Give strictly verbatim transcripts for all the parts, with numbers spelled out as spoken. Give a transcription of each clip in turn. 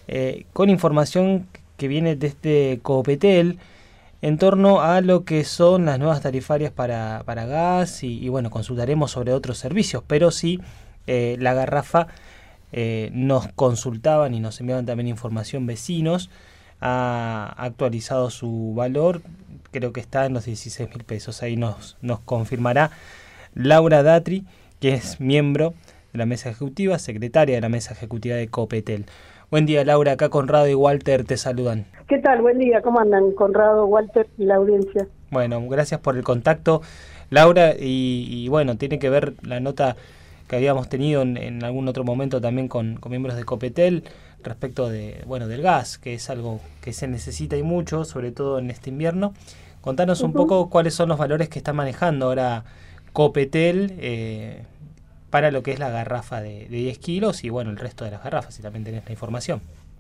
eh, con información que viene desde Copetel en torno a lo que son las nuevas tarifarias para, para gas y, y bueno, consultaremos sobre otros servicios, pero sí eh, la garrafa eh, nos consultaban y nos enviaban también información vecinos, ha actualizado su valor, creo que está en los dieciséis mil pesos, ahí nos, nos confirmará Laura Datri, que es miembro de la mesa ejecutiva, secretaria de la mesa ejecutiva de Copetel. Buen día, Laura, acá Conrado y Walter te saludan. ¿Qué tal? Buen día, ¿cómo andan Conrado, Walter y la audiencia? Bueno, gracias por el contacto, Laura, y, y bueno, tiene que ver la nota que habíamos tenido en, en algún otro momento también con, con miembros de Copetel respecto de bueno del gas, que es algo que se necesita y mucho, sobre todo en este invierno. Contanos un uh-huh. poco cuáles son los valores que está manejando ahora Copetel eh, para lo que es la garrafa de, de diez kilos y bueno, el resto de las garrafas, si también tenés la información.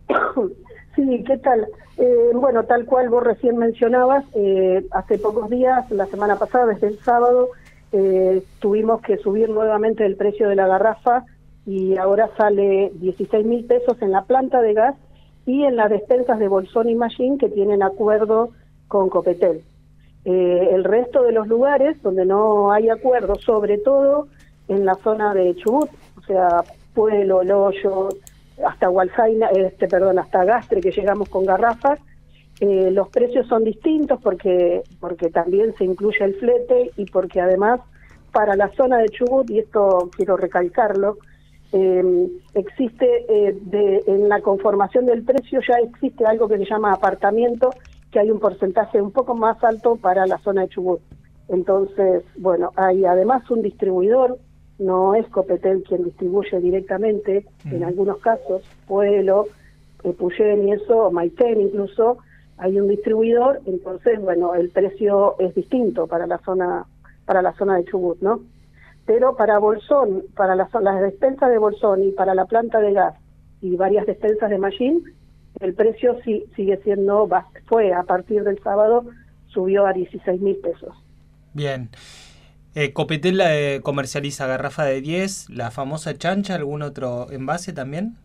Sí, ¿qué tal? Eh, bueno, tal cual vos recién mencionabas, eh, hace pocos días, la semana pasada, desde el sábado, eh, tuvimos que subir nuevamente el precio de la garrafa y ahora sale dieciséis mil pesos en la planta de gas y en las despensas de Bolsón y Machín que tienen acuerdo con Copetel. Eh, el resto de los lugares donde no hay acuerdo, sobre todo en la zona de Chubut, o sea, Pueblo, El Hoyo, hasta Hualjaina, este, perdón, hasta Gastre, que llegamos con garrafas, eh, los precios son distintos porque porque también se incluye el flete y porque además para la zona de Chubut, y esto quiero recalcarlo, eh, existe eh, de, en la conformación del precio ya existe algo que se llama apartamiento, que hay un porcentaje un poco más alto para la zona de Chubut. Entonces, bueno, hay además un distribuidor, no es Copetel quien distribuye directamente, mm. en algunos casos, Pueblo, eh, Puyén y eso, Maitén incluso, hay un distribuidor, entonces, bueno, el precio es distinto para la zona para la zona de Chubut, ¿no? Pero para Bolsón, para las, las despensas de Bolsón y para la planta de gas y varias despensas de Machín, el precio sí, sigue siendo, fue a partir del sábado, subió a dieciséis mil pesos. Bien. Eh, Copetel eh, comercializa garrafa de diez, la famosa chancha, ¿algún otro envase también?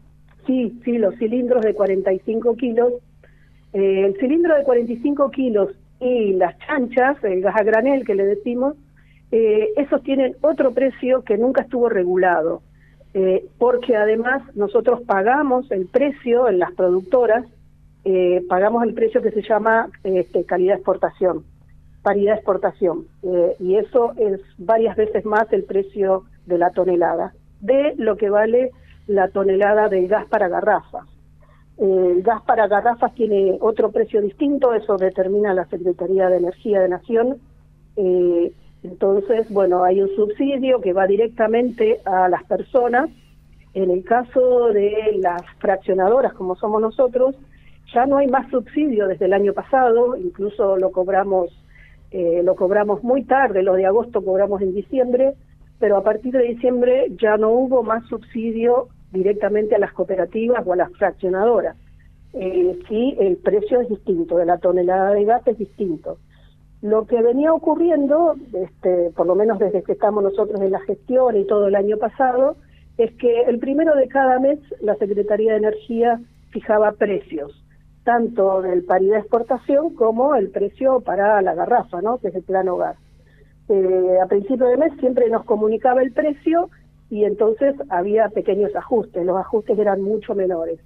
Sí, sí, los cilindros de cuarenta y cinco kilos. Eh, el cilindro de cuarenta y cinco kilos y las chanchas, el gas a granel que le decimos, eh, esos tienen otro precio que nunca estuvo regulado, eh, porque además nosotros pagamos el precio en las productoras, eh, pagamos el precio que se llama este, calidad de exportación. paridad de exportación, eh, y eso es varias veces más el precio de la tonelada, de lo que vale la tonelada del gas para garrafas. Eh, el gas para garrafas tiene otro precio distinto, eso determina la Secretaría de Energía de Nación, eh, entonces, bueno, hay un subsidio que va directamente a las personas. En el caso de las fraccionadoras, como somos nosotros, ya no hay más subsidio desde el año pasado, incluso lo cobramos Eh, lo cobramos muy tarde, lo de agosto cobramos en diciembre, pero a partir de diciembre ya no hubo más subsidio directamente a las cooperativas o a las fraccionadoras. Eh, sí, el precio es distinto, de la tonelada de gas es distinto. Lo que venía ocurriendo, este, por lo menos desde que estamos nosotros en la gestión y todo el año pasado, es que el primero de cada mes la Secretaría de Energía fijaba precios, tanto del paridad de exportación como el precio para la garrafa, ¿no?, que es el plano gas. Eh, a principio de mes siempre nos comunicaba el precio y entonces había pequeños ajustes, los ajustes eran mucho menores.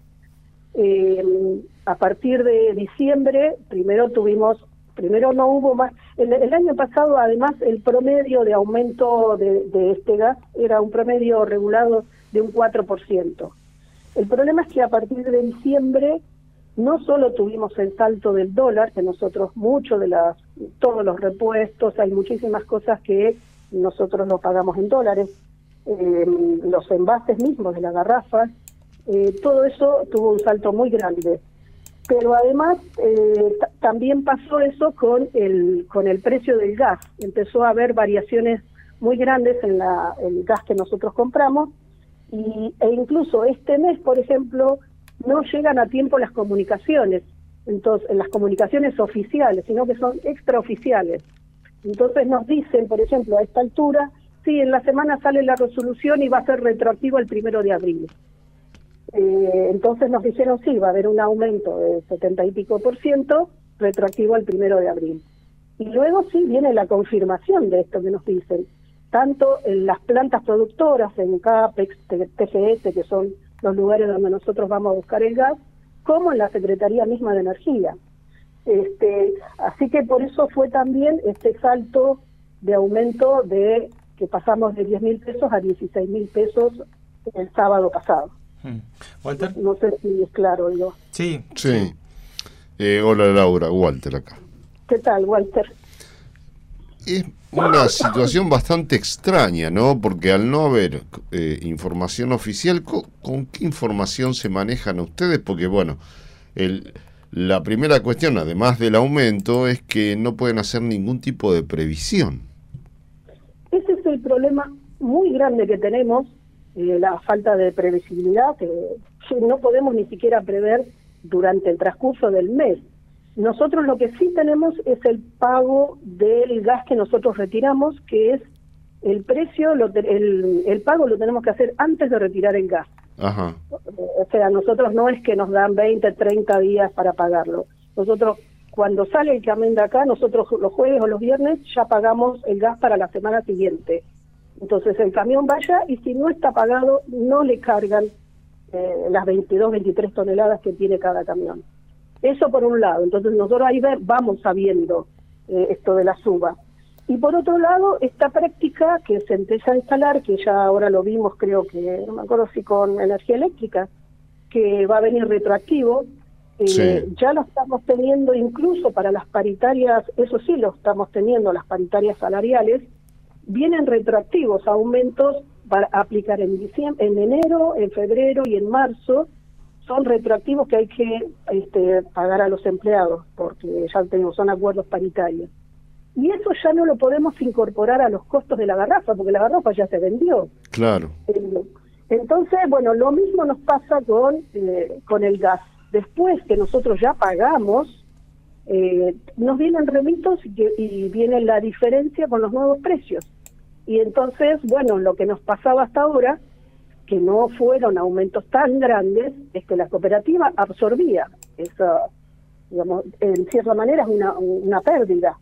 Eh, a partir de diciembre, primero tuvimos, primero no hubo más, el, el año pasado además el promedio de aumento de, de este gas era un promedio regulado de un cuatro por ciento. El problema es que a partir de diciembre no solo tuvimos el salto del dólar, que nosotros mucho de las, todos los repuestos, hay muchísimas cosas que nosotros lo pagamos en dólares, eh, los envases mismos de la garrafa, eh, todo eso tuvo un salto muy grande. Pero además eh, también pasó eso con el con el precio del gas, empezó a haber variaciones muy grandes en la, el gas que nosotros compramos, y, e incluso este mes, por ejemplo, no llegan a tiempo las comunicaciones, entonces en las comunicaciones oficiales, sino que son extraoficiales. Entonces nos dicen, por ejemplo, a esta altura, sí, en la semana sale la resolución y va a ser retroactivo el primero de abril. Eh, entonces nos dijeron, sí, va a haber un aumento de setenta y pico por ciento retroactivo al primero de abril. Y luego sí viene la confirmación de esto que nos dicen, tanto en las plantas productoras, en CAPEX, T G S, que son los lugares donde nosotros vamos a buscar el gas, como en la Secretaría misma de Energía. Este, así que por eso fue también este salto de aumento de que pasamos de diez mil pesos a dieciséis mil pesos el sábado pasado. Hmm. Walter. No sé si es claro yo. Sí. Sí. Eh, hola Laura, Walter acá. ¿Qué tal, Walter? Es una situación bastante extraña, ¿no? Porque al no haber eh, información oficial, ¿con, ¿con qué información se manejan ustedes? Porque, bueno, el, la primera cuestión, además del aumento, es que no pueden hacer ningún tipo de previsión. Ese es el problema muy grande que tenemos, eh, la falta de previsibilidad, que no podemos ni siquiera prever durante el transcurso del mes. Nosotros lo que sí tenemos es el pago del gas que nosotros retiramos, que es el precio, lo, el, el pago lo tenemos que hacer antes de retirar el gas. Ajá. O sea, nosotros no es que nos dan veinte, treinta días para pagarlo. Nosotros, cuando sale el camión de acá, nosotros los jueves o los viernes ya pagamos el gas para la semana siguiente. Entonces el camión vaya y si no está pagado, no le cargan eh, las veintidós, veintitrés toneladas que tiene cada camión. Eso por un lado. Entonces nosotros ahí vamos sabiendo eh, esto de la suba. Y por otro lado, esta práctica que se empieza a instalar, que ya ahora lo vimos, creo que, no me acuerdo si con energía eléctrica, que va a venir retroactivo, eh, sí. Ya lo estamos teniendo incluso para las paritarias, eso sí lo estamos teniendo, las paritarias salariales, vienen retroactivos, aumentos para aplicar en diciembre, en enero, en febrero y en marzo, son retroactivos que hay que este, pagar a los empleados, porque ya tenemos, son acuerdos paritarios. Y eso ya no lo podemos incorporar a los costos de la garrafa, porque la garrafa ya se vendió. Claro. Entonces, bueno, lo mismo nos pasa con, eh, con el gas. Después que nosotros ya pagamos, eh, nos vienen remitos y, y viene la diferencia con los nuevos precios. Y entonces, bueno, lo que nos pasaba hasta ahora, que no fueron aumentos tan grandes, es que la cooperativa absorbía esa, digamos, en cierta manera es una, una pérdida.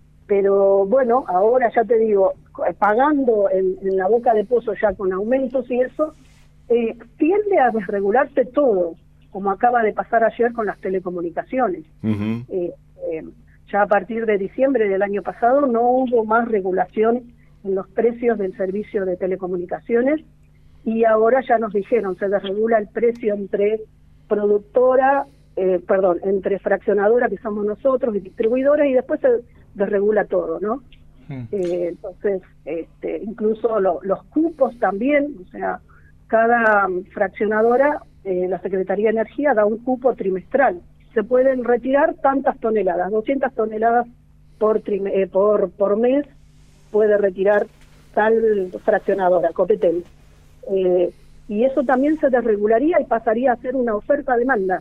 Pero bueno, ahora ya te digo, pagando en, en la boca de pozo ya con aumentos y eso, eh, tiende a desregularse todo, como acaba de pasar ayer con las telecomunicaciones. Uh-huh. eh, eh, ya a partir de diciembre del año pasado no hubo más regulación en los precios del servicio de telecomunicaciones, y ahora ya nos dijeron, se desregula el precio entre productora, eh, perdón, entre fraccionadora, que somos nosotros, y distribuidora, y después se desregula todo, ¿no? Hmm. Eh, entonces, este, incluso lo, los cupos también, o sea, cada fraccionadora, eh, la Secretaría de Energía da un cupo trimestral. Se pueden retirar tantas toneladas, doscientas toneladas por, trim, eh, por, por mes puede retirar tal fraccionadora, Copetel. Eh, y eso también se desregularía y pasaría a ser una oferta-demanda.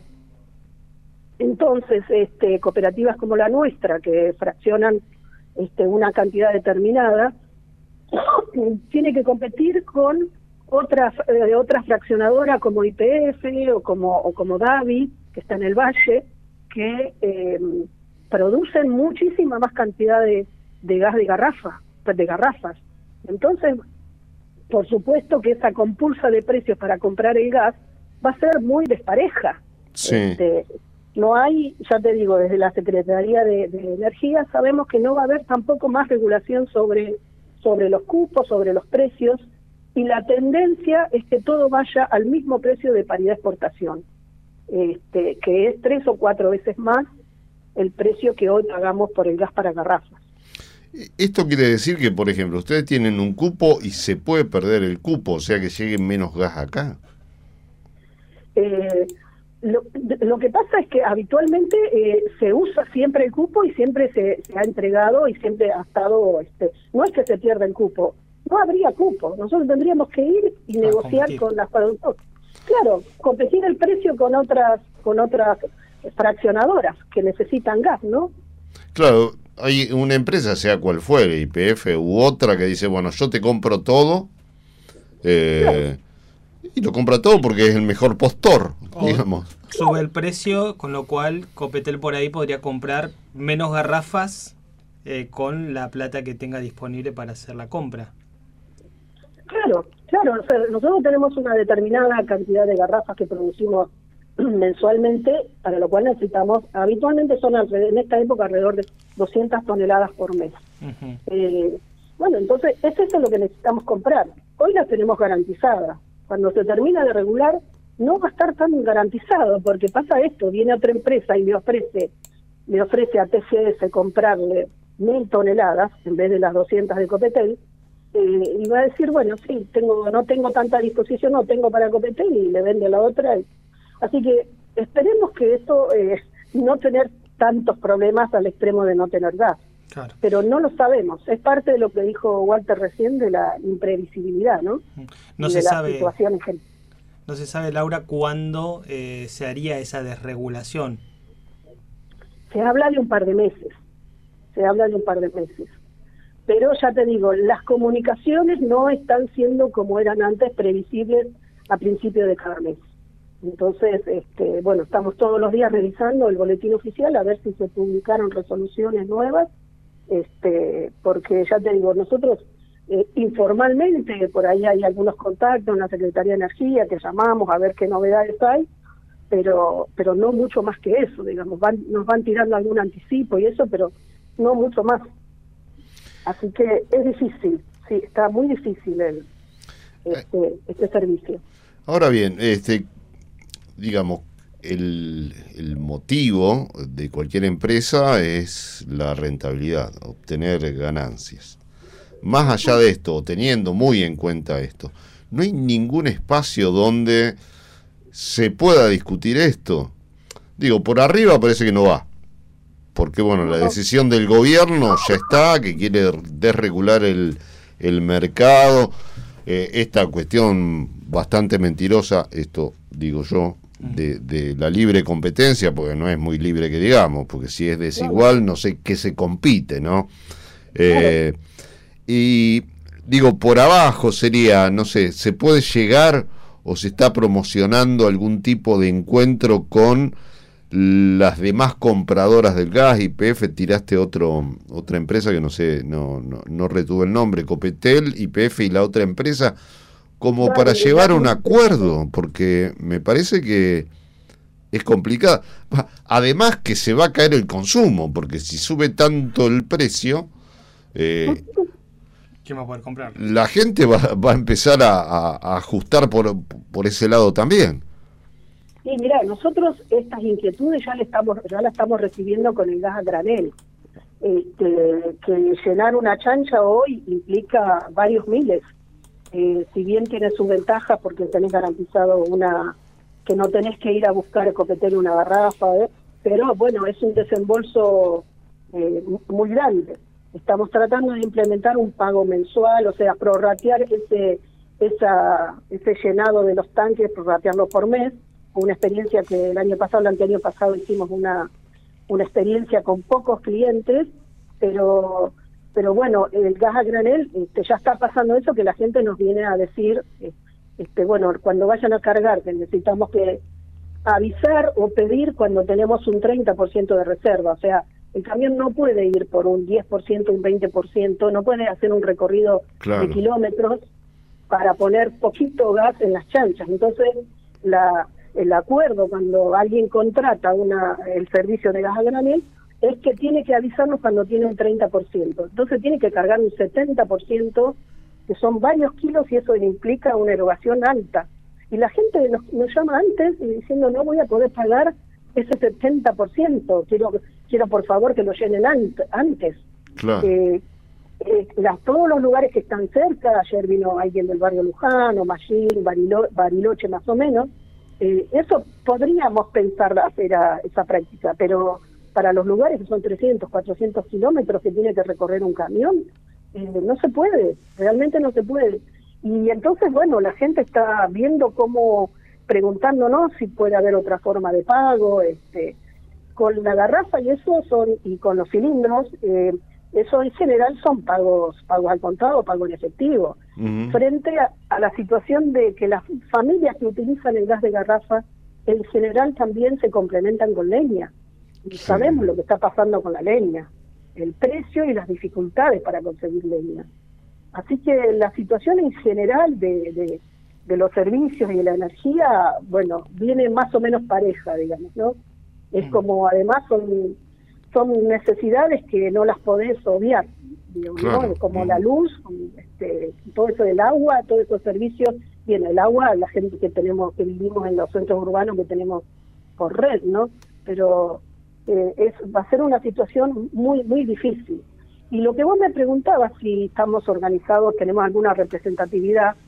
Entonces, este, cooperativas como la nuestra, que fraccionan este, una cantidad determinada, tiene que competir con otras eh, otras fraccionadoras como I P F o como o como Davi, que está en el Valle, que eh, producen muchísima más cantidad de, de gas de garrafa, de garrafas. Entonces, por supuesto que esa compulsa de precios para comprar el gas va a ser muy despareja. Sí. Este, no hay, ya te digo, desde la Secretaría de, de Energía sabemos que no va a haber tampoco más regulación sobre, sobre los cupos, sobre los precios, y la tendencia es que todo vaya al mismo precio de paridad de exportación, este, que es tres o cuatro veces más el precio que hoy pagamos por el gas para garrafas. Esto quiere decir que, por ejemplo, ustedes tienen un cupo y se puede perder el cupo, o sea que llegue menos gas acá. Eh, lo, lo que pasa es que habitualmente eh, se usa siempre el cupo y siempre se, se ha entregado y siempre ha estado, este, no es que se pierda el cupo, no habría cupo, nosotros tendríamos que ir y negociar competir con las productoras. Claro, competir el precio con otras, con otras fraccionadoras que necesitan gas, ¿no? Claro. Hay una empresa, sea cual fuere, I P F u otra, que dice, bueno, yo te compro todo, eh, claro. Y lo compra todo porque es el mejor postor, o digamos. Sube el precio, con lo cual Copetel por ahí podría comprar menos garrafas eh, con la plata que tenga disponible para hacer la compra. Claro, claro. O sea, nosotros tenemos una determinada cantidad de garrafas que producimos mensualmente, para lo cual necesitamos, habitualmente son alrededor, en esta época alrededor de doscientas toneladas por mes. Uh-huh. Eh, bueno, entonces es eso lo que necesitamos comprar. Hoy las tenemos garantizadas. Cuando se termina de regular, no va a estar tan garantizado, porque pasa esto, viene otra empresa y le ofrece, le ofrece a T G S comprarle mil toneladas en vez de las doscientas de Copetel, eh, y va a decir, bueno, sí, tengo, no tengo tanta disposición, no tengo para Copetel, y le vende a la otra. Y, así que esperemos que esto, eh, no tener tantos problemas al extremo de no tener gas. Claro. Pero no lo sabemos, es parte de lo que dijo Walter recién de la imprevisibilidad, ¿no? No y se de sabe, la situación en no se sabe, Laura, cuándo eh, se haría esa desregulación. Se habla de un par de meses, se habla de un par de meses. Pero ya te digo, las comunicaciones no están siendo como eran antes, previsibles a principio de cada mes. Entonces, este, bueno, estamos todos los días revisando el boletín oficial a ver si se publicaron resoluciones nuevas, este, porque ya te digo, nosotros eh, informalmente, por ahí hay algunos contactos en la Secretaría de Energía que llamamos a ver qué novedades hay, pero pero no mucho más que eso, digamos, van, nos van tirando algún anticipo y eso, pero no mucho más. Así que es difícil, sí, está muy difícil el, este, este servicio. Ahora bien, este, digamos, el, el motivo de cualquier empresa es la rentabilidad, obtener ganancias. Más allá de esto, teniendo muy en cuenta esto, no hay ningún espacio donde se pueda discutir esto. Digo, por arriba parece que no va, porque bueno, la decisión del gobierno ya está, que quiere desregular el, el mercado, eh, esta cuestión bastante mentirosa, esto digo yo, de, de la libre competencia, porque no es muy libre que digamos, porque si es desigual no sé qué se compite, ¿no? Eh, y digo, por abajo sería, no sé, ¿se puede llegar o se está promocionando algún tipo de encuentro con las demás compradoras del gas? Y P F, tiraste otro otra empresa que no sé, no, no, no retuve el nombre, Copetel, Y P F y la otra empresa, como para llevar un acuerdo, porque me parece que es complicado. Además que se va a caer el consumo, porque si sube tanto el precio, eh, ¿quién va a poder comprar? La gente va, va a empezar a, a, a ajustar por, por ese lado también. Sí, mira, nosotros estas inquietudes ya le estamos ya la estamos recibiendo con el gas a granel. Este, que llenar una chancha hoy implica varios miles. Eh, si bien tiene sus ventajas porque tenés garantizado una que no tenés que ir a buscar Copetel una garrafa, ¿eh? Pero bueno, es un desembolso eh, muy grande. Estamos tratando de implementar un pago mensual, o sea, prorratear ese esa ese llenado de los tanques, prorratearlo por mes. Una experiencia que el año pasado, el anterior pasado hicimos una una experiencia con pocos clientes, pero pero bueno, el gas a granel, este, ya está pasando eso, que la gente nos viene a decir, este bueno, cuando vayan a cargar, que necesitamos que avisar o pedir cuando tenemos un treinta por ciento de reserva, o sea, el camión no puede ir por un diez por ciento, un veinte por ciento, no puede hacer un recorrido claro. de kilómetros para poner poquito gas en las chanchas. Entonces, la el acuerdo cuando alguien contrata una el servicio de gas a granel es que tiene que avisarnos cuando tiene un treinta por ciento. Entonces tiene que cargar un setenta por ciento, que son varios kilos, y eso implica una erogación alta. Y la gente nos, nos llama antes y diciendo, no voy a poder pagar ese setenta por ciento, quiero quiero por favor que lo llenen an antes. Claro. Eh, eh, las, todos los lugares que están cerca, ayer vino alguien del barrio Luján, o Mallín, Barilo, Bariloche más o menos, eh, eso podríamos pensar hacer a, esa práctica, pero para los lugares que son trescientos, cuatrocientos kilómetros que tiene que recorrer un camión, eh, no se puede, realmente no se puede. Y entonces, bueno, la gente está viendo cómo, preguntándonos si puede haber otra forma de pago, este con la garrafa y eso son, y con los cilindros, eh, eso en general son pagos pagos al contado, pago en efectivo. Uh-huh. frente a, a la situación de que las familias que utilizan el gas de garrafa en general también se complementan con leña. Y Sí. sabemos lo que está pasando con la leña, el precio y las dificultades para conseguir leña. Así que la situación en general de, de, de los servicios y de la energía, bueno, viene más o menos pareja, digamos, ¿no? Es como, además, son, son necesidades que no las podés obviar, digamos, Claro. ¿no? Como Mm. la luz, este, todo eso del agua, todos esos servicios. Bien, el agua, la gente que tenemos, que vivimos en los centros urbanos, que tenemos por red, ¿no? Pero eh, es, va a ser una situación muy, muy difícil. Y lo que vos me preguntabas, si estamos organizados, tenemos alguna representatividad,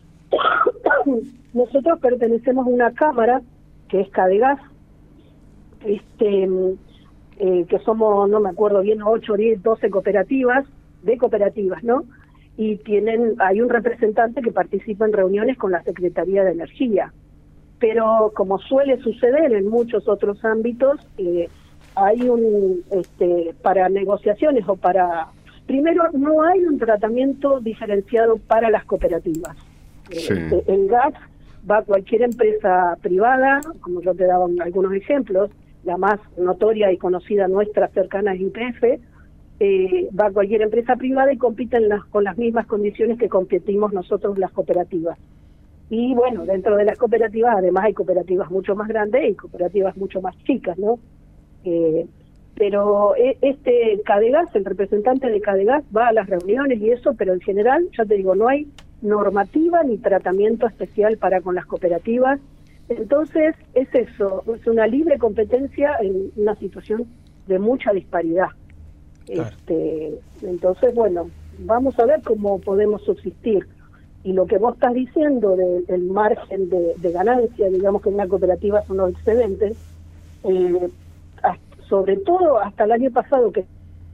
nosotros pertenecemos a una cámara que es Cadegas, este, eh, que somos, no me acuerdo bien, ocho, diez, doce cooperativas, de cooperativas, ¿no? Y tienen, hay un representante que participa en reuniones con la Secretaría de Energía. Pero como suele suceder en muchos otros ámbitos, eh, hay un, este, para negociaciones o para, primero, no hay un tratamiento diferenciado para las cooperativas. Sí. Eh, el gas va a cualquier empresa privada, como yo te daba algunos ejemplos, la más notoria y conocida nuestra cercana es Y P F, eh, va a cualquier empresa privada y compiten las, con las mismas condiciones que competimos nosotros las cooperativas. Y bueno, dentro de las cooperativas además hay cooperativas mucho más grandes y cooperativas mucho más chicas, ¿no? Eh, pero este Cadegas, el representante de Cadegas va a las reuniones y eso, pero en general, ya te digo, no hay normativa ni tratamiento especial para con las cooperativas. Entonces es eso, es una libre competencia en una situación de mucha disparidad. Claro. Este, entonces, bueno, vamos a ver cómo podemos subsistir. Y lo que vos estás diciendo del de, margen de, de ganancia, digamos que en una cooperativa son los excedentes, eh, sobre todo hasta el año pasado que...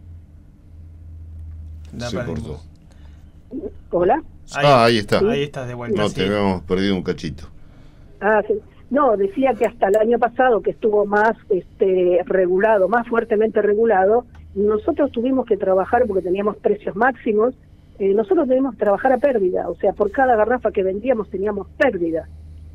La Se perdimos. cortó. ¿Hola? Ahí, Ah, ahí está. Ahí estás de vuelta. No, sí. te habíamos perdido un cachito. Ah, sí. No, decía que hasta el año pasado, que estuvo más este, regulado, más fuertemente regulado, nosotros tuvimos que trabajar porque teníamos precios máximos, eh, nosotros debíamos trabajar a pérdida, o sea, por cada garrafa que vendíamos teníamos pérdida.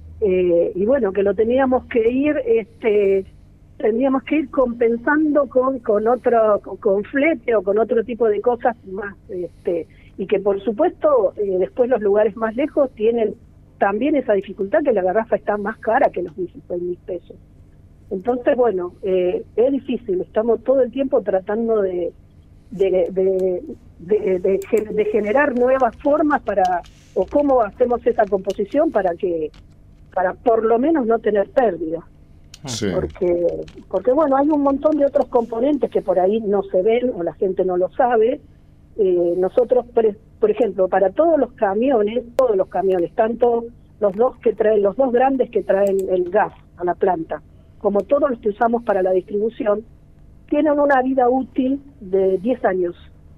Eh, y bueno, que lo teníamos que ir, este, tendríamos que ir compensando con, con otro, con, con flete o con otro tipo de cosas más, este, y que por supuesto eh, después los lugares más lejos tienen también esa dificultad, que la garrafa está más cara que los dieciséis mil pesos. Entonces, bueno, eh, es difícil, estamos todo el tiempo tratando de de, de, de, de, de generar nuevas formas para, o cómo hacemos esa composición para que, para por lo menos no tener pérdida. Sí. Porque, porque bueno, hay un montón de otros componentes que por ahí no se ven o la gente no lo sabe. Eh, nosotros, por, por ejemplo, para todos los camiones, todos los camiones, tanto los dos que traen, los dos grandes que traen el gas a la planta, como todos los que usamos para la distribución, tienen una vida útil de diez años.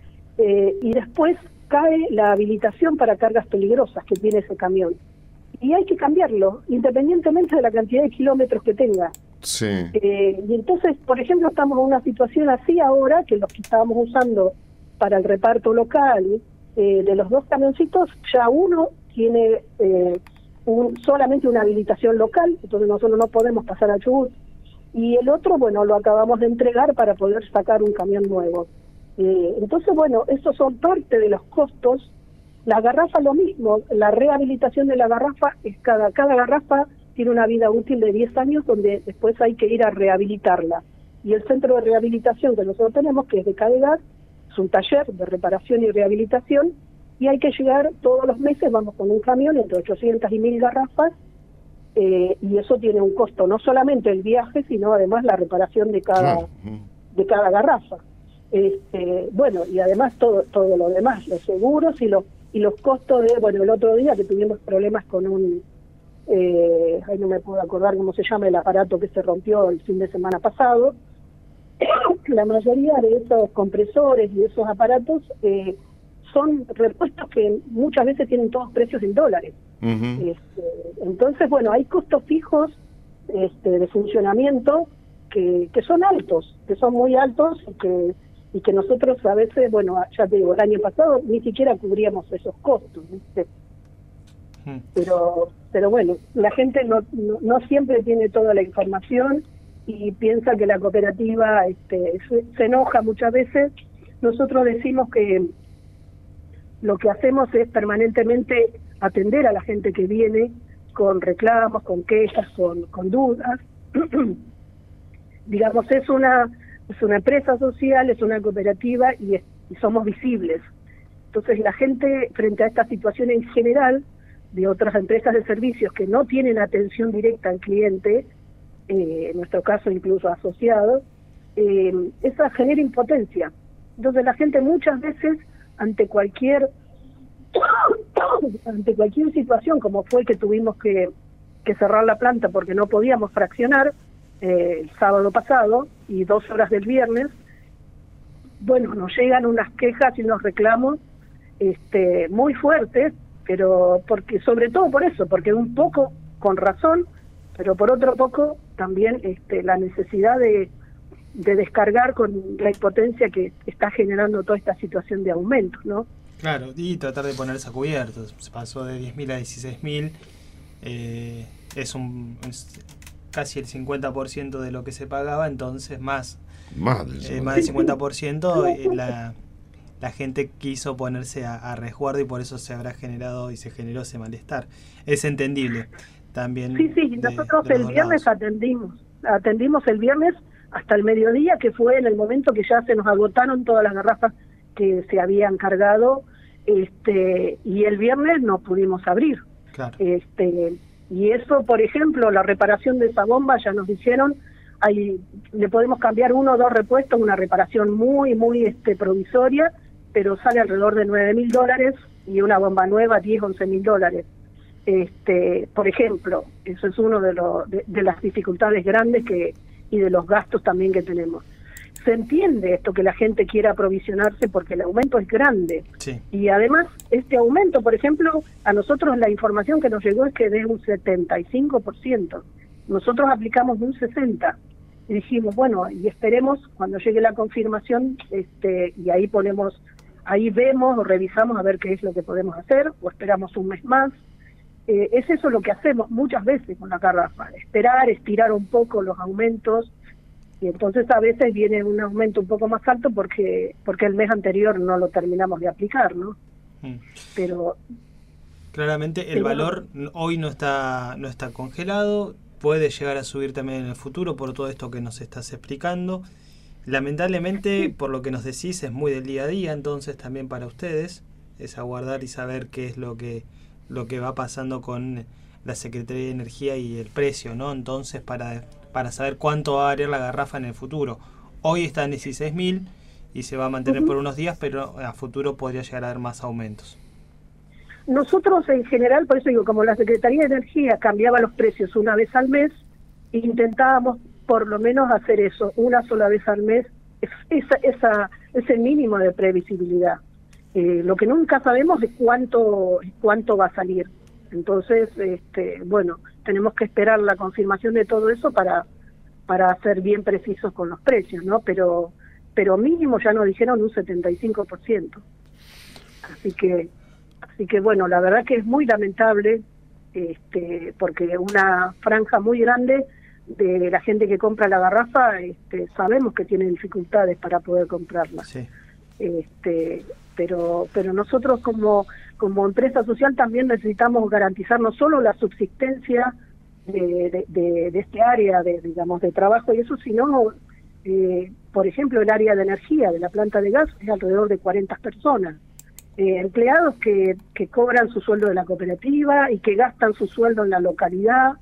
Eh, y después cae la habilitación para cargas peligrosas que tiene ese camión. Y hay que cambiarlo, independientemente de la cantidad de kilómetros que tenga. Sí. Eh, y entonces, por ejemplo, estamos en una situación así ahora, que los que estábamos usando para el reparto local, eh, de los dos camioncitos, ya uno tiene eh, un, solamente una habilitación local, entonces nosotros no podemos pasar a Chubut, y el otro, bueno, lo acabamos de entregar para poder sacar un camión nuevo. Eh, entonces, bueno, esos son parte de los costos. La garrafa lo mismo, la rehabilitación de la garrafa, es cada, cada garrafa tiene una vida útil de diez años, donde después hay que ir a rehabilitarla. Y el centro de rehabilitación que nosotros tenemos, que es de Cadegas, es un taller de reparación y rehabilitación, y hay que llegar todos los meses, vamos con un camión entre ochocientas y mil garrafas, eh, y eso tiene un costo, no solamente el viaje, sino además la reparación de cada, Claro. de cada garrafa. Este, bueno, y además todo todo lo demás, los seguros y los y los costos de, bueno, el otro día que tuvimos problemas con un, eh, ay, no me puedo acordar cómo se llama el aparato que se rompió el fin de semana pasado. La mayoría de esos compresores y esos aparatos eh, son repuestos que muchas veces tienen todos precios en dólares. Uh-huh. Este, entonces, bueno, hay costos fijos este, de funcionamiento que, que son altos, que son muy altos y que y que nosotros a veces, bueno, ya te digo, el año pasado ni siquiera cubríamos esos costos, ¿viste? Mm. Pero, pero bueno, la gente no, no, no siempre tiene toda la información y piensa que la cooperativa este, se, se enoja muchas veces. Nosotros decimos que lo que hacemos es permanentemente atender a la gente que viene con reclamos, con quejas, con, con dudas. Digamos, es una es una empresa social, es una cooperativa y, es, y somos visibles. Entonces la gente, frente a esta situación en general de otras empresas de servicios que no tienen atención directa al cliente, eh, en nuestro caso incluso asociados, eh, esa genera impotencia. Entonces la gente muchas veces ante cualquier ante cualquier situación, como fue que tuvimos que, que cerrar la planta porque no podíamos fraccionar eh, el sábado pasado y dos horas del viernes, bueno, nos llegan unas quejas y unos reclamos este, muy fuertes, pero porque sobre todo por eso, porque un poco con razón, pero por otro poco también este, la necesidad de, de descargar con la impotencia que está generando toda esta situación de aumento, ¿no? Claro, y tratar de ponerse a cubierto. Se pasó de diez mil a dieciséis mil, eh, es, un, es casi el cincuenta por ciento de lo que se pagaba, entonces más, más del, eh, más del cincuenta por ciento eh, la, la gente quiso ponerse a, a resguardo y por eso se habrá generado y se generó ese malestar. Es entendible también. Sí, sí, de, nosotros de el viernes lados. atendimos, atendimos el viernes hasta el mediodía, que fue en el momento que ya se nos agotaron todas las garrafas que se habían cargado, este y el viernes no pudimos abrir. Claro. Este y eso, por ejemplo, la reparación de esa bomba ya nos dijeron, ahí le podemos cambiar uno o dos repuestos, una reparación muy, muy este provisoria, pero sale alrededor de nueve mil dólares y una bomba nueva diez, once mil dólares. Este, por ejemplo, eso es uno de, los de, de las dificultades grandes que y de los gastos también que tenemos. Se entiende esto, que la gente quiera aprovisionarse porque el aumento es grande. Sí. Y además, este aumento, por ejemplo, a nosotros la información que nos llegó es que de un setenta y cinco por ciento. Nosotros aplicamos un sesenta por ciento. Y dijimos, bueno, y esperemos cuando llegue la confirmación, este y ahí ponemos, ahí vemos o revisamos a ver qué es lo que podemos hacer, o esperamos un mes más. Eh, es eso lo que hacemos muchas veces con la garrafa, esperar, estirar un poco los aumentos. Y entonces a veces viene un aumento un poco más alto porque porque el mes anterior no lo terminamos de aplicar, ¿no? Mm. Pero claramente el valor hoy no está no está congelado, puede llegar a subir también en el futuro por todo esto que nos estás explicando. Lamentablemente, por lo que nos decís, es muy del día a día, entonces también para ustedes es aguardar y saber qué es lo que lo que va pasando con la Secretaría de Energía y el precio, ¿no? Entonces para para saber cuánto va a variar la garrafa en el futuro. Hoy está en dieciséis mil y se va a mantener uh-huh. por unos días, pero a futuro podría llegar a haber más aumentos. Nosotros en general, por eso digo, como la Secretaría de Energía cambiaba los precios una vez al mes, intentábamos por lo menos hacer eso, una sola vez al mes, esa, esa, ese mínimo de previsibilidad. Eh, lo que nunca sabemos es cuánto, cuánto va a salir. Entonces, este, bueno, tenemos que esperar la confirmación de todo eso para para ser bien precisos con los precios, ¿no? Pero pero mínimo ya nos dijeron un setenta y cinco por ciento. Así que así que bueno, la verdad que es muy lamentable, este, porque una franja muy grande de la gente que compra la garrafa, este, sabemos que tiene dificultades para poder comprarla. Sí. Este, pero pero nosotros como como empresa social también necesitamos garantizar no solo la subsistencia de, de, de, de este área de digamos de trabajo y eso, sino eh, por ejemplo el área de energía de la planta de gas es alrededor de cuarenta personas, eh, empleados que, que cobran su sueldo de la cooperativa y que gastan su sueldo en la localidad.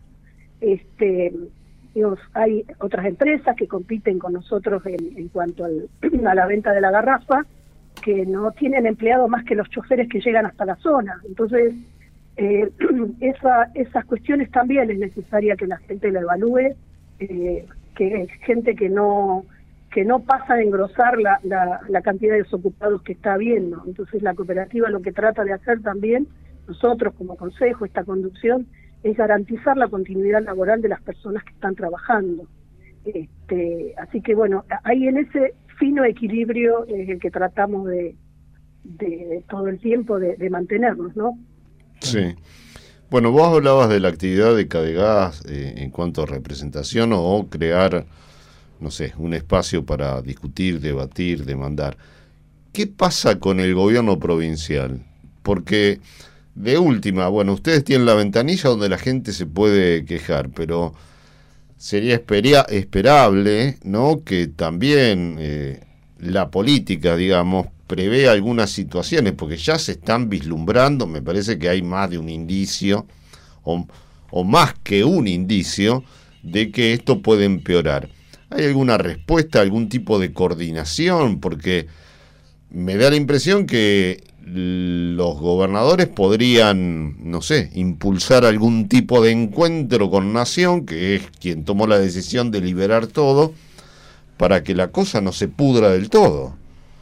Este digamos, hay otras empresas que compiten con nosotros en, en cuanto al, a la venta de la garrafa, que no tienen empleados más que los choferes que llegan hasta la zona. Entonces, eh, esa, esas cuestiones también es necesaria que la gente la evalúe, eh, que es gente que no que no pasa a engrosar la, la, la cantidad de desocupados que está habiendo. Entonces, la cooperativa lo que trata de hacer también, nosotros como consejo, esta conducción, es garantizar la continuidad laboral de las personas que están trabajando. Este, así que bueno, ahí en ese fino equilibrio es el que tratamos de, de, de todo el tiempo de, de mantenernos, ¿no? Sí. Bueno, vos hablabas de la actividad de Cadegas eh, en cuanto a representación o crear, no sé, un espacio para discutir, debatir, demandar. ¿Qué pasa con el gobierno provincial? Porque de última, bueno, ustedes tienen la ventanilla donde la gente se puede quejar, pero sería esperia, esperable, ¿no?, que también eh, la política, digamos, prevé algunas situaciones, porque ya se están vislumbrando, me parece que hay más de un indicio, o, o más que un indicio, de que esto puede empeorar. ¿Hay alguna respuesta, algún tipo de coordinación? Porque me da la impresión que los gobernadores podrían, no sé, impulsar algún tipo de encuentro con Nación, que es quien tomó la decisión de liberar todo, para que la cosa no se pudra del todo.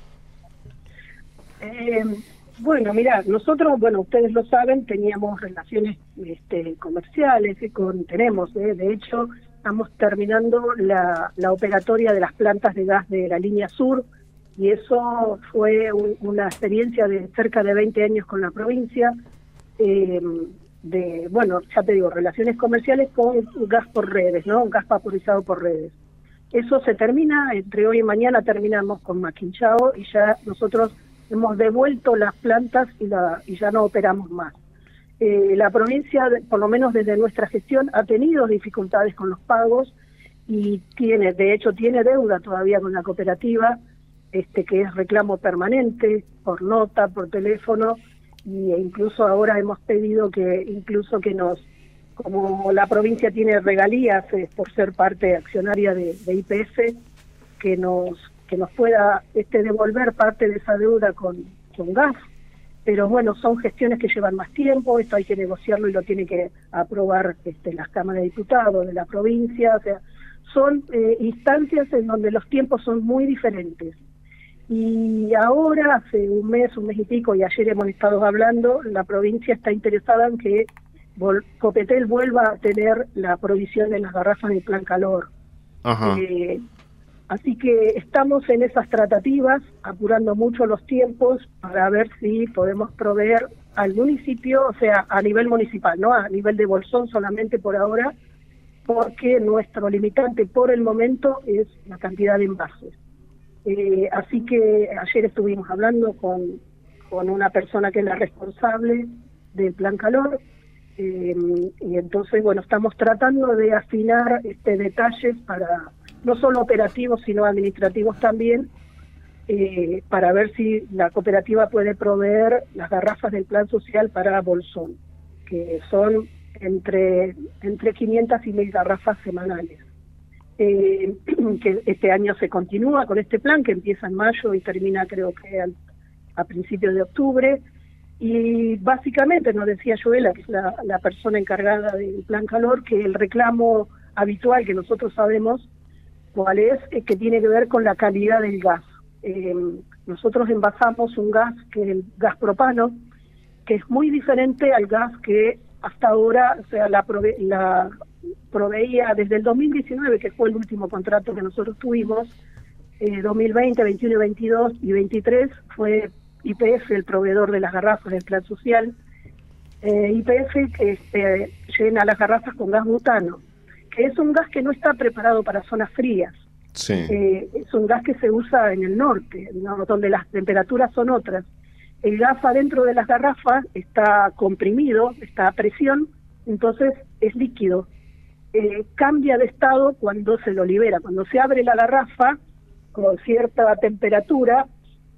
Eh, bueno, mira, nosotros, bueno, ustedes lo saben, teníamos relaciones este, comerciales y con, tenemos, eh, de hecho, estamos terminando la, la operatoria de las plantas de gas de la línea sur, y eso fue un, una experiencia de cerca de veinte años con la provincia, eh, de, bueno, ya te digo, relaciones comerciales con gas por redes, ¿no? Gas vaporizado por redes. Eso se termina, entre hoy y mañana terminamos con Maquinchao y ya nosotros hemos devuelto las plantas y, la, y ya no operamos más. Eh, la provincia, por lo menos desde nuestra gestión, ha tenido dificultades con los pagos y tiene, de hecho, tiene deuda todavía con la cooperativa, este que es reclamo permanente, por nota, por teléfono, y e incluso ahora hemos pedido que incluso que nos, como la provincia tiene regalías eh, por ser parte accionaria de, de Y P F, que nos que nos pueda este devolver parte de esa deuda con, con gas. Pero bueno, son gestiones que llevan más tiempo, esto hay que negociarlo y lo tiene que aprobar este, las cámaras de diputados de la provincia, o sea, son eh, instancias en donde los tiempos son muy diferentes. Y ahora, hace un mes, un mes y pico, y ayer hemos estado hablando, la provincia está interesada en que vol- Copetel vuelva a tener la provisión de las garrafas de Plan Calor. Ajá. Eh, Así que estamos en esas tratativas, apurando mucho los tiempos para ver si podemos proveer al municipio, o sea, a nivel municipal, no a nivel de Bolsón solamente por ahora, porque nuestro limitante por el momento es la cantidad de envases. Eh, así que ayer estuvimos hablando con, con una persona que es la responsable del Plan Calor, eh, y entonces, bueno, estamos tratando de afinar este detalles para no solo operativos, sino administrativos también, eh, para ver si la cooperativa puede proveer las garrafas del plan social para Bolsón, que son entre, entre quinientas y mil garrafas semanales. Eh, que este año se continúa con este plan, que empieza en mayo y termina creo que al, a principios de octubre, y básicamente nos decía Joela, que es la, la persona encargada del plan calor, que el reclamo habitual que nosotros sabemos cuál es, eh, que tiene que ver con la calidad del gas. Eh, nosotros envasamos un gas que es el gas propano, que es muy diferente al gas que hasta ahora, o sea, la, prove la proveía desde el dos mil diecinueve, que fue el último contrato que nosotros tuvimos, eh, dos mil veinte, veintiuno, veintidós y veintitrés, fue Y P F el proveedor de las garrafas del plan social. Eh, Y P F que eh, llena las garrafas con gas butano, que es un gas que no está preparado para zonas frías. Sí. Eh, es un gas que se usa en el norte, ¿no?, donde las temperaturas son otras. El gas adentro de las garrafas está comprimido, está a presión, entonces es líquido. Eh, cambia de estado cuando se lo libera. Cuando se abre la garrafa con cierta temperatura,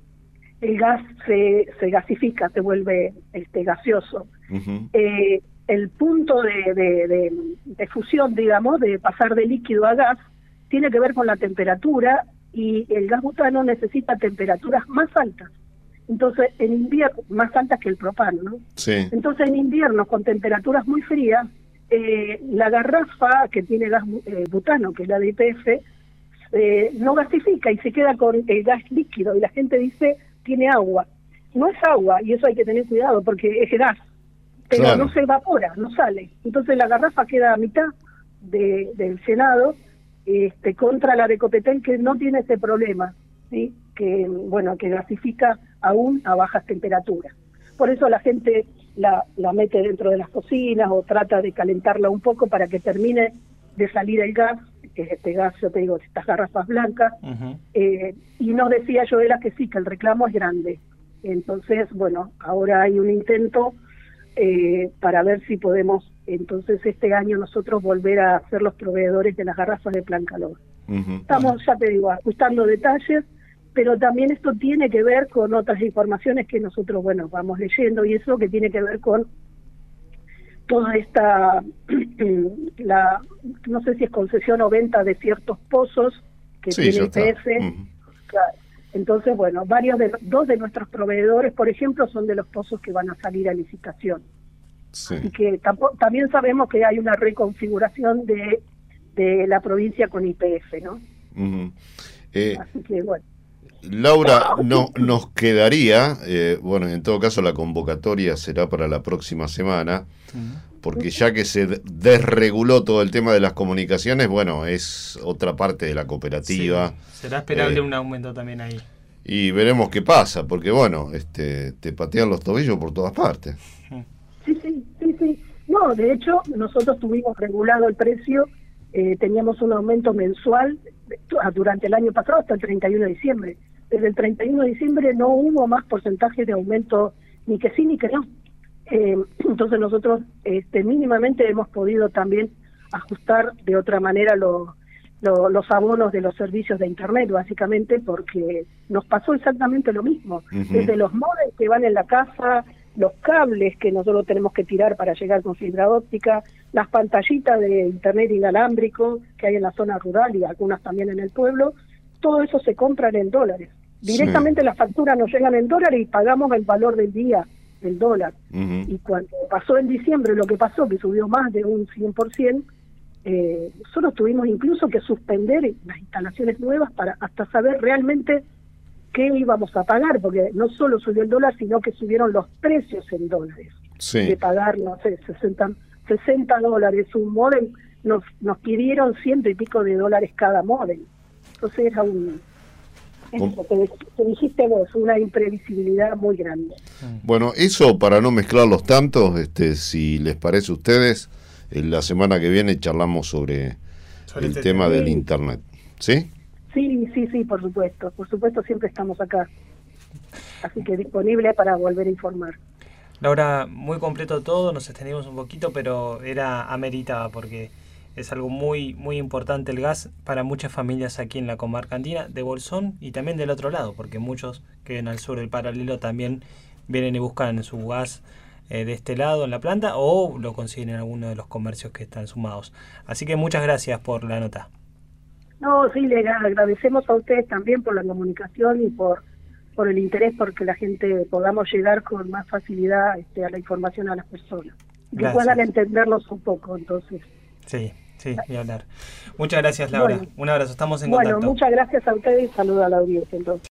el gas se, se gasifica, se vuelve este gaseoso. Uh-huh. eh, el punto de, de, de, de fusión, digamos, de pasar de líquido a gas, tiene que ver con la temperatura, y el gas butano necesita temperaturas más altas. Entonces, en invierno, más altas que el propano, ¿no? Sí. Entonces, en invierno, con temperaturas muy frías, eh, la garrafa que tiene gas eh, butano, que es la de Y P F, eh, no gasifica y se queda con el gas líquido, y la gente dice, tiene agua. No es agua, y eso hay que tener cuidado, porque es gas, pero claro, no se evapora, no sale. Entonces la garrafa queda a mitad de, del llenado, este, contra la de Copetel, que no tiene ese problema. ¿sí? Que, bueno, que gasifica aún a bajas temperaturas. Por eso la gente la, la mete dentro de las cocinas o trata de calentarla un poco para que termine de salir el gas, que es este gas, yo te digo, estas garrafas blancas. Uh-huh. eh, y nos decía Joela que sí, que el reclamo es grande. Entonces, bueno, ahora hay un intento eh, para ver si podemos, entonces este año nosotros volver a ser los proveedores de las garrafas de Plan Calor. Uh-huh. Estamos, ya te digo, ajustando detalles, pero también esto tiene que ver con otras informaciones que nosotros, bueno, vamos leyendo, y eso que tiene que ver con toda esta, la no sé si es concesión o venta de ciertos pozos que sí, tiene I P F. Uh-huh. Claro. Entonces, bueno, varios de dos de nuestros proveedores, por ejemplo, son de los pozos que van a salir a licitación. Sí. Así que tampoco, también sabemos que hay una reconfiguración de, de la provincia con I P F, ¿no? Uh-huh. eh, Así que, bueno. Laura, no, nos quedaría, eh, bueno, en todo caso la convocatoria será para la próxima semana, porque ya que se desreguló todo el tema de las comunicaciones, bueno, es otra parte de la cooperativa. Sí, será esperable eh, un aumento también ahí. Y veremos qué pasa, porque bueno, este, te patean los tobillos por todas partes. Sí, sí, sí, sí. No, de hecho, nosotros tuvimos regulado el precio, eh, teníamos un aumento mensual durante el año pasado hasta el treinta y uno de diciembre. Desde el treinta y uno de diciembre no hubo más porcentaje de aumento, ni que sí ni que no. Eh, entonces nosotros este, mínimamente hemos podido también ajustar de otra manera lo, lo, los abonos de los servicios de Internet, básicamente porque nos pasó exactamente lo mismo. Uh-huh. Desde los modems que van en la casa, los cables que nosotros tenemos que tirar para llegar con fibra óptica, las pantallitas de Internet inalámbrico que hay en la zona rural y algunas también en el pueblo, todo eso se compran en dólares. Directamente sí. Las facturas nos llegan en dólares y pagamos el valor del día del dólar. Uh-huh. Y cuando pasó en diciembre lo que pasó, que subió más de un cien por ciento, eh, nosotros tuvimos incluso que suspender las instalaciones nuevas para hasta saber realmente qué íbamos a pagar, porque no solo subió el dólar, sino que subieron los precios en dólares. Sí. De pagar, no sé, sesenta, sesenta dólares un módem, nos, nos pidieron ciento y pico de dólares cada módem. Entonces era un... Eso, te, te dijiste vos, una imprevisibilidad muy grande. Bueno, eso para no mezclar los tantos, este, si les parece a ustedes, en la semana que viene charlamos sobre, sobre el este tema sí. del Internet. ¿Sí? Sí, sí, sí, por supuesto. Por supuesto, siempre estamos acá. Así que disponible para volver a informar. Laura, muy completo todo, nos extendimos un poquito, pero era ameritaba porque es algo muy muy importante el gas para muchas familias aquí en la comarca andina, de Bolsón y también del otro lado, porque muchos que viven al sur del paralelo también vienen y buscan su gas eh, de este lado en la planta o lo consiguen en alguno de los comercios que están sumados. Así que muchas gracias por la nota. No, sí, le agradecemos a ustedes también por la comunicación y por por el interés porque la gente podamos llegar con más facilidad este, a la información a las personas. Que gracias. Puedan entenderlos un poco, entonces. Sí, sí, ni hablar. Muchas gracias, Laura. Bueno, un abrazo, estamos en bueno, contacto. Bueno, muchas gracias a ustedes y saludos a la audiencia, entonces.